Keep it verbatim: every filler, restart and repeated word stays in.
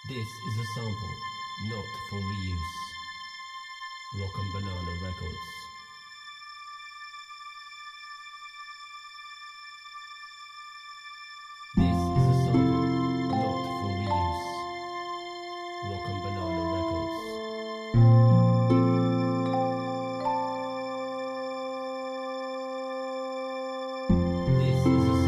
This is a sample, not for reuse. Rock and Banana Records. This is a sample, not for reuse. Rock and Banana Records. This is a